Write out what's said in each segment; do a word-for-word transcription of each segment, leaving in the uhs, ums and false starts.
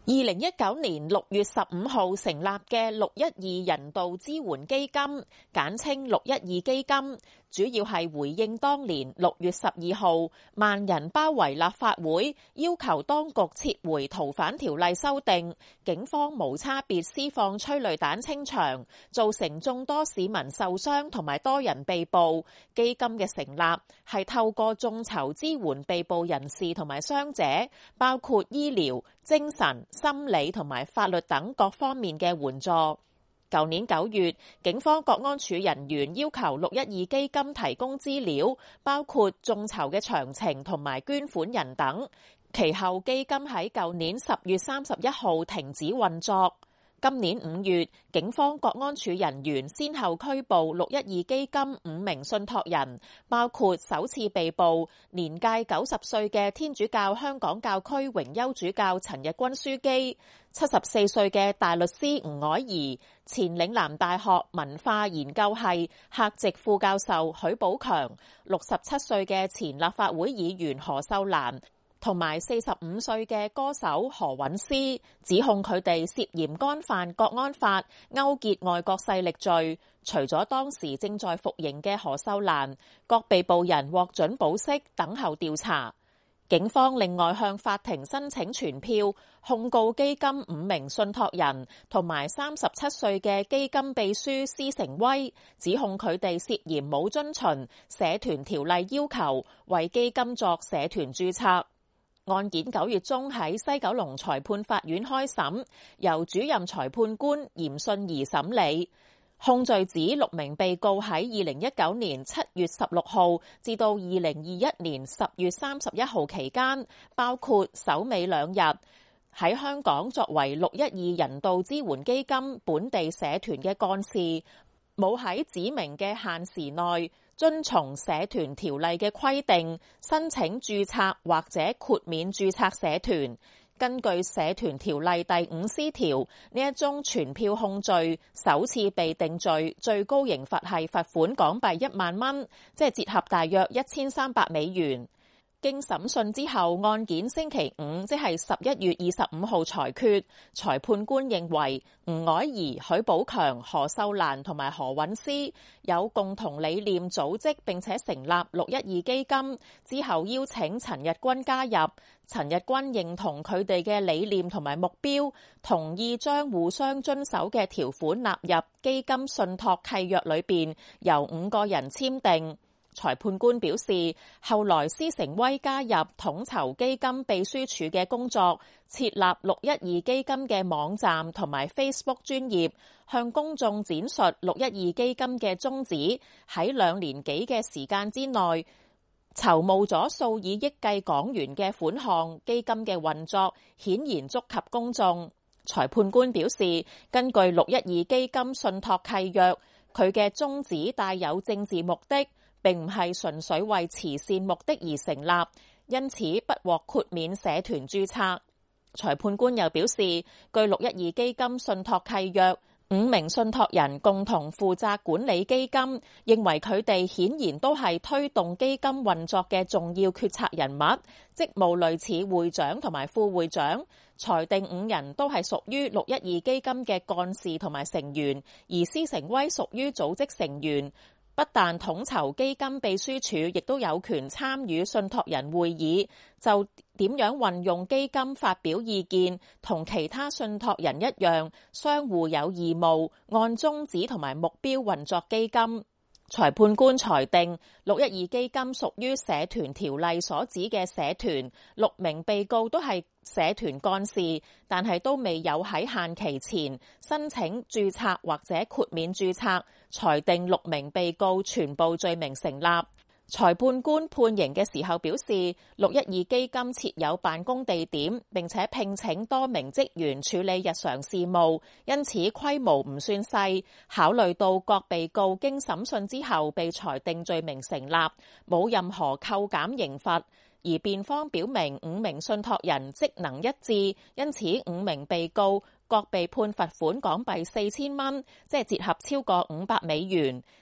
二零一九年六月十五號成立嘅六一二人道支援基金，簡稱六一二基金，主要係回應當年六月十二號萬人包圍立法會，要求當局撤回逃犯條例修訂，警方無差別施放催淚彈清場，造成眾多市民受傷同埋多人被捕。基金嘅成立係透過眾籌支援被捕人士同埋傷者，包括醫療、精神、心理同埋法律等各方面嘅援助。舊年九月，警方國安處人員要求六一二基金提供資料，包括眾籌嘅詳情同埋捐款人等。其後基金喺舊年十月三十一號停止運作。今年五月，警方國安處人員先後拘捕六一二基金五名信託人，包括首次被捕年屆九十歲嘅天主教香港教區榮休主教陳日君樞機，七十四歲嘅大律師吳靄儀，前嶺南大學文化研究系客席副教授許寶強，六十七歲嘅前立法會議員何秀蘭，同埋四十五歲嘅歌手何韻詩，指控佢哋涉嫌干犯國安法、勾結外國勢力罪。除咗當時正在服刑嘅何秀蘭，各被捕人獲准保釋，等候調查。警方另外向法庭申請傳票，控告基金五名信託人同埋三十七歲嘅基金秘書施成威，指控佢哋涉嫌冇遵循社團條例要求，為基金作社團註冊。案件九月中喺西九龍裁判法院開審，由主任裁判官嚴信儀審理。控罪指六名被告喺二零一九年七月十六號至到二零二一年十月三十一號期間，包括首尾兩日喺香港作為六一二人道支援基金本地社團嘅幹事，冇喺指明嘅限時內遵從社團條例嘅規定，申請註冊或者豁免註冊社團。根據社團條例第五 C 條，呢一宗傳票控罪首次被定罪，最高刑罰係罰款港幣一萬蚊，即係折合大約一千三百美元。經審訊之後，案件星期五即係十一月二十五號裁決。裁判官認為吳靄儀、許寶強、何秀蘭同埋何韻詩有共同理念組織並且成立六一二基金，之後邀請陳日君加入。陳日君認同佢哋嘅理念同埋目標，同意將互相遵守嘅條款納入基金信託契約裏邊，由五個人簽訂。裁判官表示，後來施成威加入統籌基金秘書處嘅工作，設立六一二基金嘅網站同埋 Facebook 專頁，向公眾展述六一二基金嘅宗旨。喺兩年幾嘅時間之內，籌募咗數以億計港元嘅款項，基金嘅運作顯然觸及公眾。裁判官表示，根據六一二基金信託契約，佢嘅宗旨帶有政治目的，並唔係純粹為慈善目的而成立，因此不獲豁免社團註冊。裁判官又表示，據六一二基金信託契約，五名信託人共同負責管理基金，認為佢哋顯然都係推動基金運作嘅重要決策人物，職務類似會長同埋副會長。裁定五人都係屬於六一二基金嘅幹事同埋成員，而施成威屬於組織成員。不但統籌基金秘書處，亦都有權參與信託人會議，就點樣運用基金發表意見，同其他信託人一樣，相互有義務，按宗旨同埋目標運作基金。裁判官裁定六一二基金屬於社團條例所指嘅社團，六名被告都係社團幹事，但係都未有喺限期前申請註冊或者豁免註冊，裁定六名被告全部罪名成立。裁判官判刑嘅時候表示，六一二基金設有辦公地點，並且聘請多名職員處理日常事務，因此規模唔算細。考慮到各被告經審訊之後被裁定罪名成立，冇任何扣減刑罰。而辯方表明五名信託人職能一致，因此五名被告各被判罰款港幣四千蚊，即係折合超過五百美元。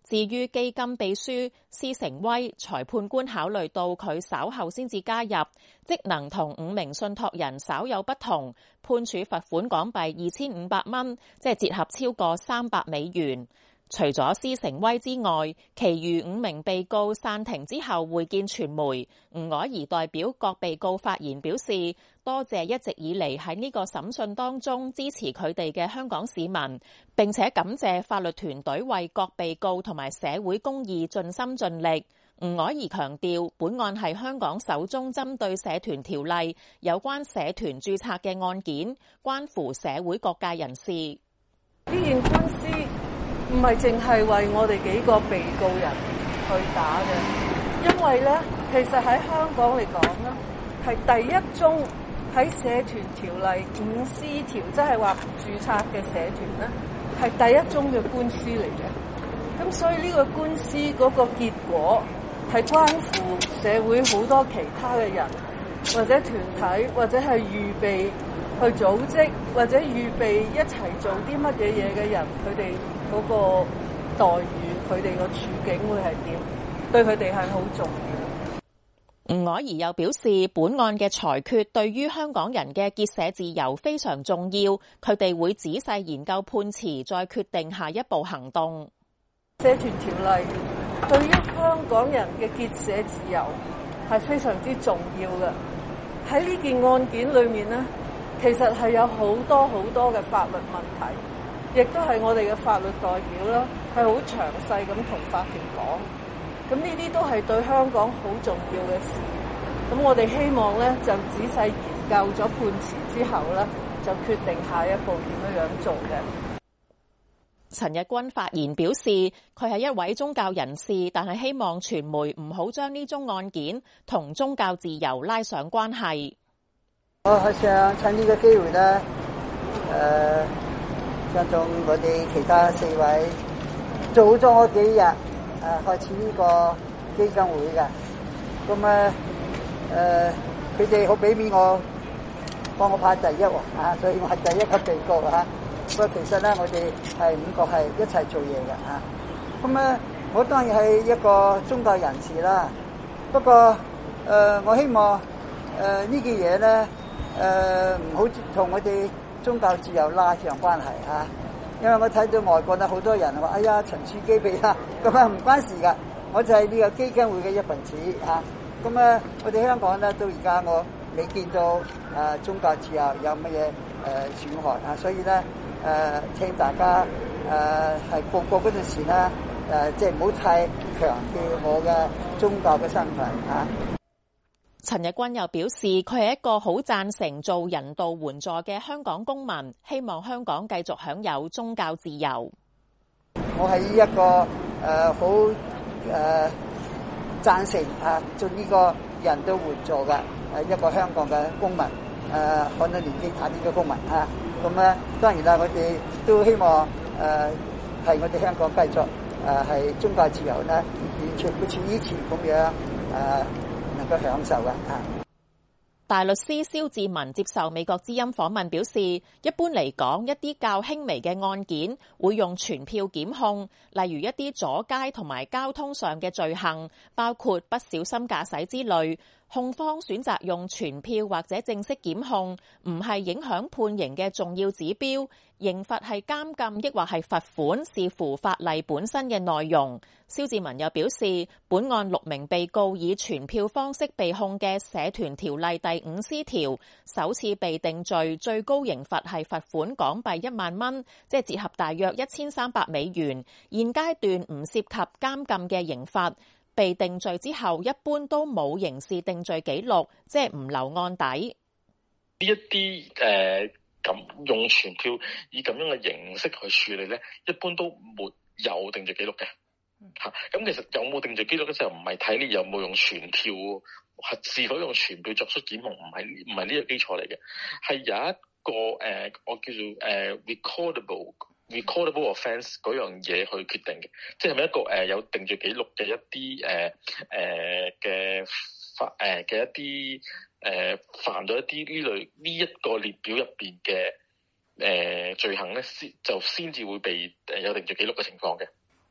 至於基金秘書施成威，裁判官考慮到佢稍後先至加入，職能同五名信託人稍有不同，判處罰款港幣二千五百蚊，即係折合超過三百美元。除咗施成威之外，其餘五名被告散庭之後會見傳媒。吳靄儀代表各被告發言表示，多謝一直以嚟喺呢個審訊當中支持佢哋嘅香港市民，並且感謝法律團隊為各被告同埋社會公義盡心盡力。吳靄儀強調，本案係香港首宗針對社團條例有關社團註冊嘅案件，關乎社會各界人士。 呢件官司唔係淨係為我哋幾個被告人去打嘅，因為咧，其實喺香港嚟講咧，係第一宗喺社團條例五 C 條，即係話註冊嘅社團咧，係第一宗嘅官司嚟嘅。咁所以呢個官司嗰個結果係關乎社會好多其他嘅人，或者團體，或者係預備去組織，或者預備一齊做啲乜嘢嘢嘅人，佢哋嗰個待遇，佢哋個處境會係點？對佢哋係好重要。 吳靄儀又表示，本案嘅裁決對於香港人嘅結社自由非常重要，佢哋會仔細研究判詞，再決定下一步行動。 社團條例對於香港人嘅結社自由係非常之重要嘅。喺呢件案件裏面呢，其實係有好多好多嘅法律問題。亦都係我哋嘅法律代表啦，係好詳細咁同法庭講。咁呢啲都係對香港好重要嘅事。咁我哋希望咧，就仔細研究咗判詞之後咧，就決定下一步點樣樣做嘅。 陳日君發言表示，佢係一位宗教人士，但係希望傳媒唔好將呢宗案件同宗教自由拉上關係。 我係想趁呢個機會咧，誒、呃。相信我哋其他四位做咗我幾日誒、呃、開始呢個基金會嘅，咁啊誒佢哋好俾面我幫我派第一喎啊，所以我係第一個被告嚇。不過其實咧，我哋係五個係一齊做嘢嘅嚇。咁啊，我當然係一個宗教人士啦。不過誒、呃，我希望誒、呃、呢件嘢咧誒唔好同我哋宗教自由拉上關係嚇，因為我睇到外國咧好多人話：哎呀，陳樹基被啦，咁啊唔關事噶，我就係呢個基金會嘅一份子嚇。咁啊，我哋香港咧到而家我未見到誒宗教自由有乜嘢誒損害啊，所以咧誒請大家誒係報告嗰陣時咧誒，即係唔好太強調我嘅宗教嘅身份嚇。 陳日君又表示，佢係一個好贊成做人道援助嘅香港公民，希望香港繼續享有宗教自由。 我係一個誒好誒贊成啊做呢個人道援助嘅誒一個香港嘅公民，誒可能年紀大啲嘅公民啊。咁咧當然啦，我哋都希望誒係我哋香港繼續誒係宗教自由咧，完全好似以前咁樣誒。能夠享受嘅。 大律師蕭志文接受美國之音訪問表示，一般嚟講，一啲較輕微嘅案件會用傳票檢控，例如一啲阻街同埋交通上嘅罪行，包括不小心駕駛之類。控方選擇用傳票或者正式檢控，唔係影響判刑嘅重要指標。刑罰係監禁，抑或係罰款，視乎法例本身嘅內容。蕭志文又表示，本案六名被告以傳票方式被控嘅社團條例第五 C 條，首次被定罪，最高刑罰係罰款港幣一萬蚊，即係折合大約一千三百美元。現階段唔涉及監禁嘅刑罰。被定罪之後，一般都冇刑事定罪記錄，即係唔留案底。 呢一啲誒咁用傳票以咁樣嘅形式去處理咧，一般都沒有定罪記錄嘅嚇。咁、嗯、其實有冇定罪記錄嘅時候，唔係睇你有冇用傳票，係是否用傳票作出檢控，唔係唔係呢個基礎嚟嘅，係有一個誒、呃、我叫做誒、呃、recordable。recordable offence 嗰樣嘢去決定嘅，即係咪一個誒、呃、有定罪記錄嘅一啲誒誒嘅法誒嘅一啲誒、呃、犯咗一啲呢類呢一個列表入邊嘅誒罪行咧，先就先至會被誒有定罪記錄嘅情況嘅。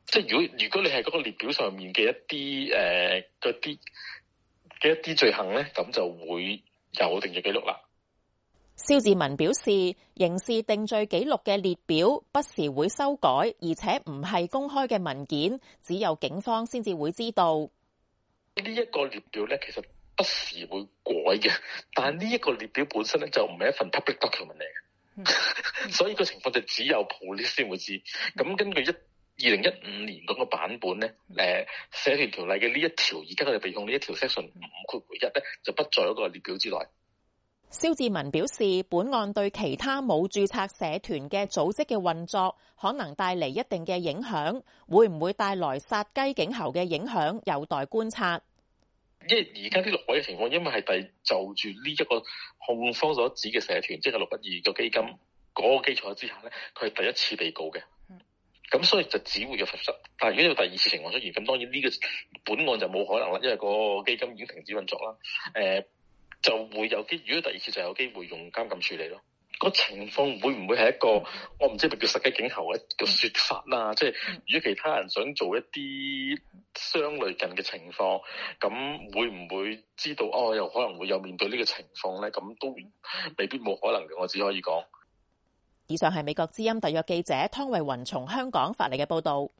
即係如果如果你係嗰個列表上面嘅一啲誒嗰啲嘅一啲罪行咧，咁就會有定罪記錄啦。 蕭志文表示，刑事定罪記錄嘅列表不時會修改，而且唔係公開嘅文件，只有警方先至會知道。 呢一個列表咧，其實不時會改嘅，但係呢一個列表本身咧就唔係一份 public document 嚟嘅，所以個情況就只有 police 先會知。咁根據一二零一五年嗰個版本咧，誒社團條例嘅呢一條，而家佢哋被控呢一條 section 五括弧一咧，就不在嗰個列表之內。 蕭志文表示，本案對其他冇註冊社團嘅組織嘅運作可能帶嚟一定嘅影響，會唔會帶來殺雞儆猴嘅影響，有待觀察。 因為而家啲六位嘅情況，因為係第就住呢一個控方所指嘅社團，即係六一二個基金嗰個基礎之下咧，佢係第一次被告嘅。咁所以就只會有罰則，但係如果有第二次情況出現，咁當然呢個本案就冇可能啦，因為個基金已經停止運作啦。誒、呃，就會有機，如果第二次就有機會用監禁處理咯。個情況會唔會係一個我唔知係咪叫殺雞儆猴嘅個説法啦？即係如果其他人想做一啲相類近嘅情況，咁會唔會知道哦？又可能會有面對呢個情況咧？咁都未必冇可能嘅，我只可以講。 以上係美國之音特約記者湯慧雲從香港發嚟嘅報導。